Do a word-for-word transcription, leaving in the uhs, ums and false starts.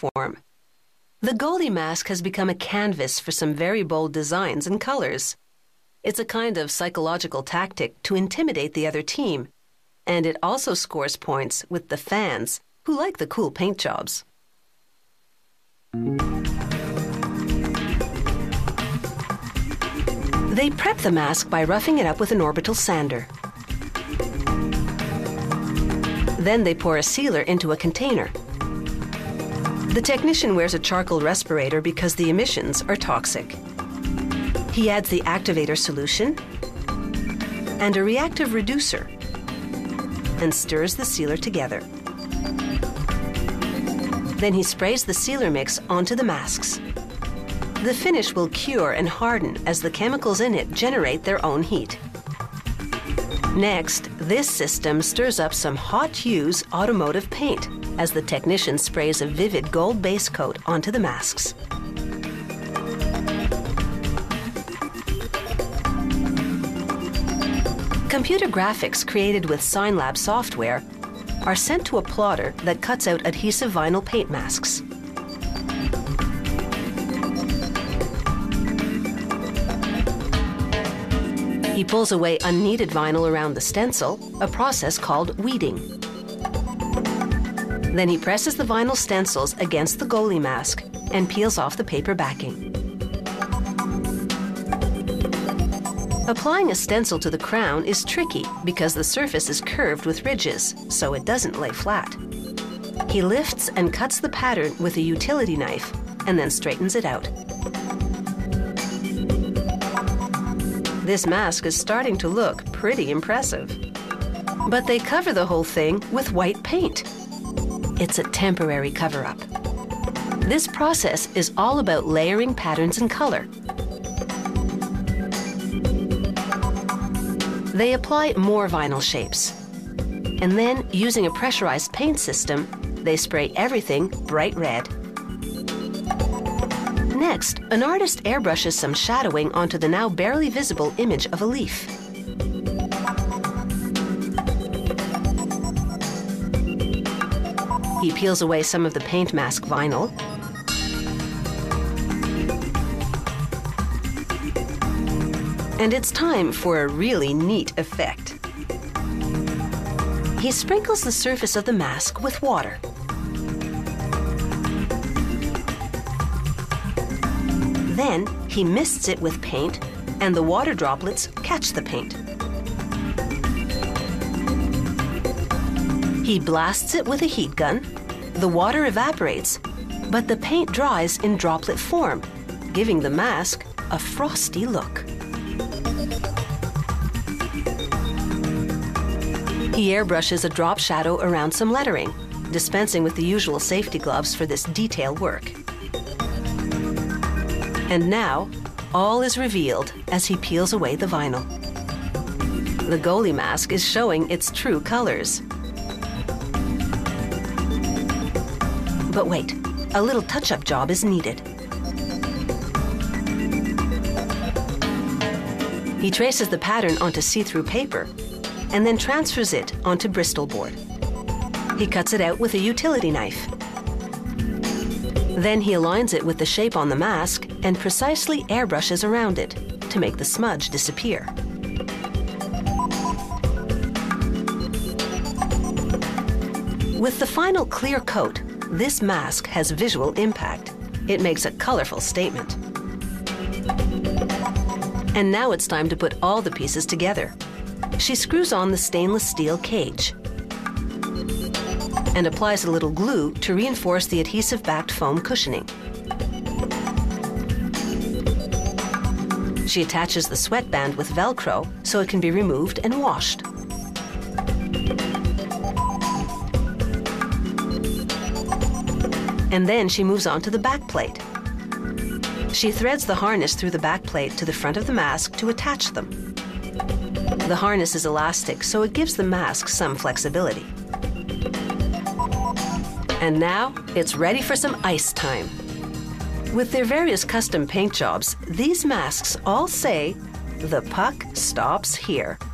form. The goalie mask has become a canvas for some very bold designs and colors. It's a kind of psychological tactic to intimidate the other team, and it also scores points with the fans who like the cool paint jobs. They prep the mask by roughing it up with an orbital sander. Then they pour a sealer into a container. The technician wears a charcoal respirator because the emissions are toxic. He adds the activator solution and a reactive reducer and stirs the sealer together. Then he sprays the sealer mix onto the masks. The finish will cure and harden as the chemicals in it generate their own heat. Next, this system stirs up some hot hues automotive paint as the technician sprays a vivid gold base coat onto the masks. Computer graphics created with SignLab software are sent to a plotter that cuts out adhesive vinyl paint masks. He pulls away unneeded vinyl around the stencil, a process called weeding. Then he presses the vinyl stencils against the goalie mask and peels off the paper backing. Applying a stencil to the crown is tricky because the surface is curved with ridges, so it doesn't lay flat. He lifts and cuts the pattern with a utility knife and then straightens it out. This mask is starting to look pretty impressive. But they cover the whole thing with white paint. It's a temporary cover-up. This process is all about layering patterns and color. They apply more vinyl shapes. And then, using a pressurized paint system, they spray everything bright red. Next, an artist airbrushes some shadowing onto the now barely visible image of a leaf. He peels away some of the paint mask vinyl. And it's time for a really neat effect. He sprinkles the surface of the mask with water. Then he mists it with paint, and the water droplets catch the paint. He blasts it with a heat gun. The water evaporates, but the paint dries in droplet form, giving the mask a frosty look. He airbrushes a drop shadow around some lettering, dispensing with the usual safety gloves for this detail work. And now, all is revealed as he peels away the vinyl. The goalie mask is showing its true colors. But wait, a little touch-up job is needed. He traces the pattern onto see-through paper and then transfers it onto Bristol board. He cuts it out with a utility knife. Then he aligns it with the shape on the mask and precisely airbrushes around it to make the smudge disappear. With the final clear coat, this mask has visual impact. It makes a colorful statement. And now it's time to put all the pieces together. She screws on the stainless steel cage and applies a little glue to reinforce the adhesive-backed foam cushioning. She attaches the sweatband with Velcro so it can be removed and washed. And then she moves on to the back plate. She threads the harness through the back plate to the front of the mask to attach them. The harness is elastic, so it gives the mask some flexibility. And now, it's ready for some ice time. With their various custom paint jobs, these masks all say, "The puck stops here."